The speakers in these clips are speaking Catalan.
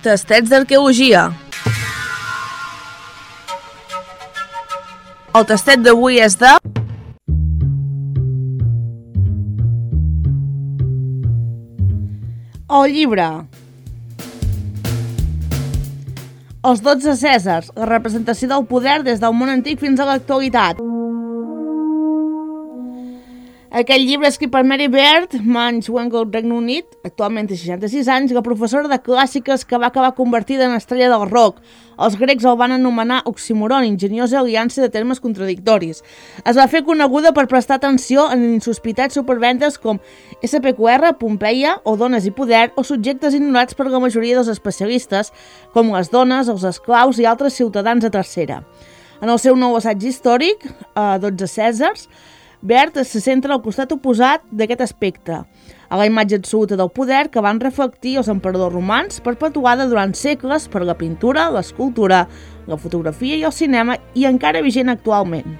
Tastets d'arqueologia. El tastet d'avui és de... El llibre. Els 12 Cèsars, la representació del poder des del món antic fins a l'actualitat. Aquest llibre escrit per Mary Beard, Manchester, Regne Unit, actualment té 66 anys, la professora de clàssiques que va acabar convertida en estrella del rock. Els grecs el van anomenar oxímoron, enginyosa aliança de termes contradictoris. Es va fer coneguda per prestar atenció en insospitats superventes com SPQR, Pompeia o Dones i Poder, o subjectes ignorats per la majoria dels especialistes, com les dones, els esclaus i altres ciutadans de tercera. En el seu nou assaig històric, 12 Cèsars, Beard se centra al costat oposat d'aquest aspecte, a la imatge absoluta del poder que van reflectir els emperadors romans, perpetuada durant segles per la pintura, l'escultura, la fotografia i el cinema, i encara vigent actualment.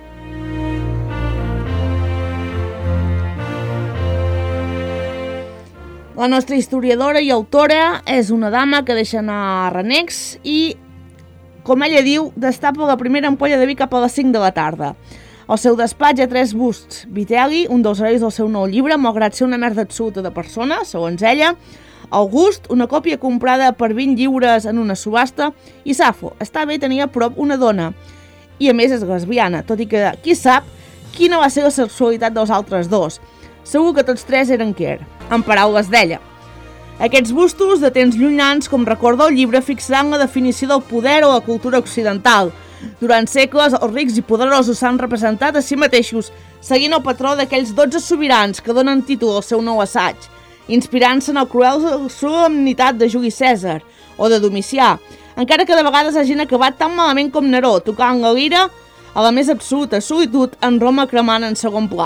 La nostra historiadora i autora és una dama que deixa anar renecs i, com ella diu, destapa la primera ampolla de vi cap a les 5 de la tarda. Al seu despatx hi ha 3 busts. Vitel·li, un dels herois del seu nou llibre, malgrat ser una merda absoluta de persona, segons ella. August, una còpia comprada per 20 lliures en una subhasta. I Safo, està bé tenir a prop una dona. I a més és lesbiana, tot i que qui sap quina va ser la sexualitat dels altres dos. Segur que tots 3 eren queer, en paraules d'ella. Aquests bustos de temps llunyans, com recorda el llibre, fixaran la definició del poder o la cultura occidental. Durant segles, els rics i poderosos s'han representat a si mateixos, seguint el patró d'aquells 12 sobirans que donen títol al seu nou assaig, inspirant-se en el cruel solemnitat de Juli Cèsar o de Domicià, encara que de vegades hagin acabat tan malament com Neró, tocant la lira a la més absoluta solitud en Roma cremant en segon pla.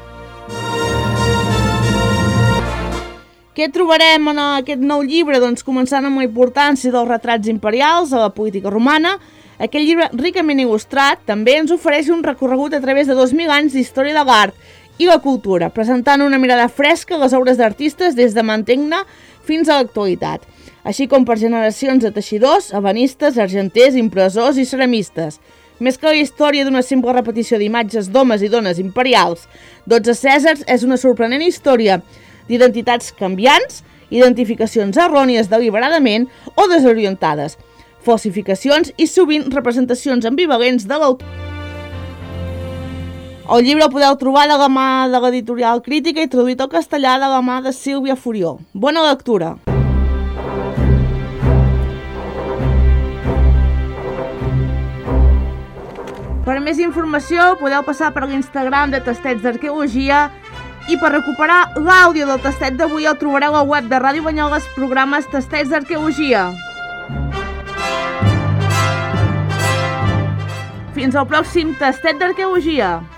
Què trobarem en aquest nou llibre? Doncs començant amb la importància dels retrats imperials a la política romana. Aquest llibre ricament il·lustrat també ens ofereix un recorregut a través de 2.000 anys d'història de l'art i la cultura, presentant una mirada fresca a les obres d'artistes des de Mantegna fins a l'actualitat, així com per generacions de teixidors, ebenistes, argenters, impressors i ceramistes. Més que la història d'una simple repetició d'imatges d'homes i dones imperials, 12 Cèsars és una sorprenent història d'identitats canviants, identificacions errònies deliberadament o desorientades, falsificacions i sovint representacions ambivalents de l'autor. El llibre el podeu trobar de la mà de l'editorial Crítica i traduït al castellà de la mà de Sílvia Furió. Bona lectura! Per més informació podeu passar per l'Instagram de Tastets d'Arqueologia i per recuperar l'àudio del tastet d'avui el trobareu al web de Ràdio Banyoles, programes Tastets d'Arqueologia. Fins al pròxim tastet d'arqueologia.